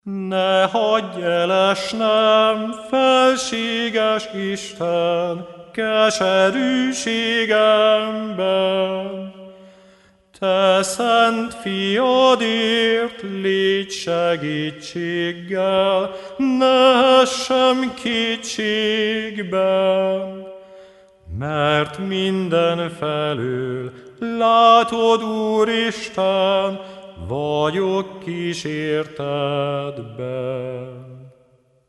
Ne hagyj elesnem, felséges Isten, keserűségemben. Te szent fiadért légy segítséggel, ne essem kétségben. Mert mindenfelől látod, Úristen, vagyok kísértetben.